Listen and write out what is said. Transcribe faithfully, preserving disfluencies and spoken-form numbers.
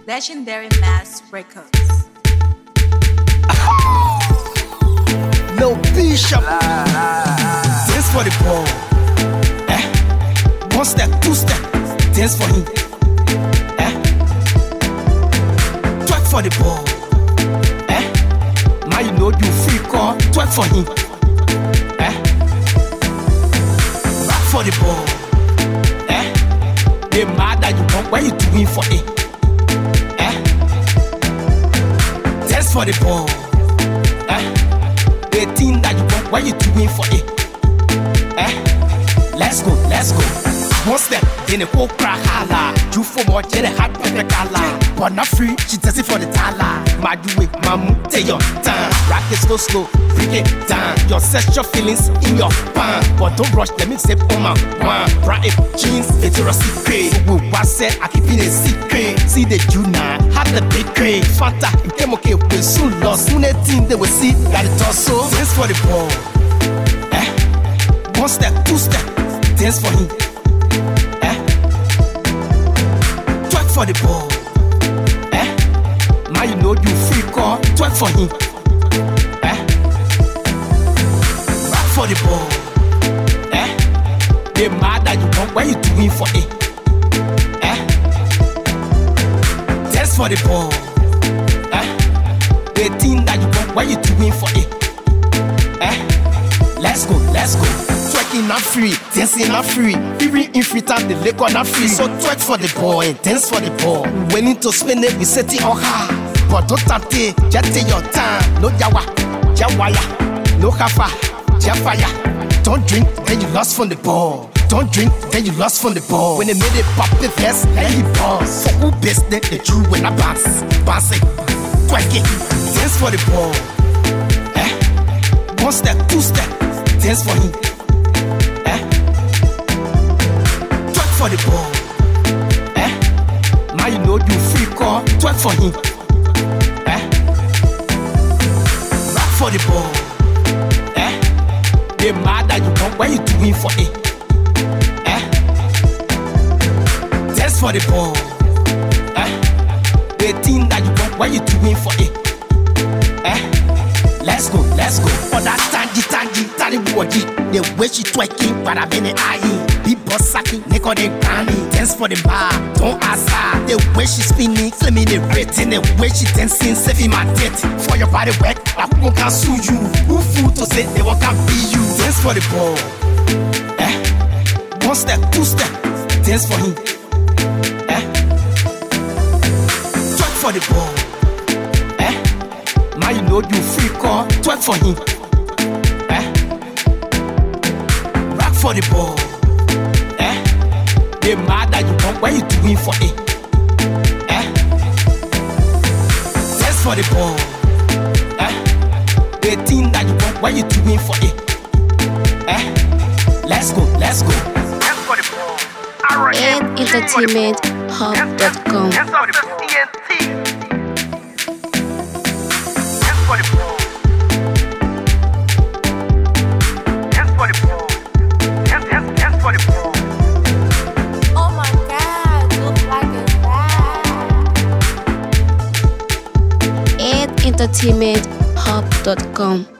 Legendary Mass Records. No Bishop. Dance for the ball. Eh? One step, two step. Dance for him. Eh? Twerk for the ball. Eh? Now you know you free call. Twerk for him. Eh? Back for the ball. Eh? They mad that you want. What you doing for it? Eh? Dance for the ball. Eh? The thing that you want, what you doing for it? Eh? Let's go, let's go. One step, then a whole crack hala. You for more, get a hot pepper gala. But not free, she does it for the tala. My do it, mamu, take your time. Rock it slow, slow, break it down. Your sexual feelings in your palm. But don't rush, let me say, oh my one. Bright jeans, it's a secret. Who was said, I keep it a secret. See the Juna, had the big crate. Fanta, it came okay, we soon lost. Soon a team they will see, got it also. Dance for the ball. Eh? One step, two step, dance for him. Eh? Twerk for the ball. Eh? Now you know you free call. Twerk for him. Eh? Back for the ball. Eh? They mad that you want. What you doing for it? Eh? Dance for the ball. Eh? The thing that you want. What you doing for it? Eh? Let's go, let's go. Twerking not free, dancing not free. Even if we tap the liquor not free. So twerk for the ball and dance for the ball. Willing to spend it, we set it on high. But don't tempt it, just take your time. No yawa, jawaya, no kafa, jafaya. Don't drink, then you lost from the ball. Don't drink, then you lost from the ball. When they made it pop the vest, then he paused. For who best that they drew when I bounce, bounce it, twerk it, dance for the ball. Eh? One step, two step, dance for him. Eh? Twerk for the ball. Eh? Now you know you free call. Twerk for him. Eh? Back for the ball. Eh? They mad that you want. What you doing for it? Eh? Dance for the ball. Eh? The thing that you want. What you doing for it? Eh? Let's go, let's go. For that tangy, tangy, tangy body. The way she twerking, but I've been an eye. People sucking, they call them granny. Dance for the bar, don't ask her. The way she spinning, flaming the rating. The way she dancing, saving my debt. For your body work, I won't can sue you. Who fool to say they won't can be you? Dance for the ball. Eh? One step, two step, dance for him. Eh? Twerk for the ball. Eh? Now you know you free call. Twerk for him. Eh? Rock for the ball. Eh? They mad that you want. What you doing for it? Eh? Dance for the ball. Eh? The thing that you want. What you doing for it? Eh? Let's go, let's go. Dance for the ball. ed entertainment hub dot com. Dance for the ball. Dance for the ball. Dance for the ball. Dance, dance, dance for the ball. Oh my God, look like a bad. ed entertainment hub dot com.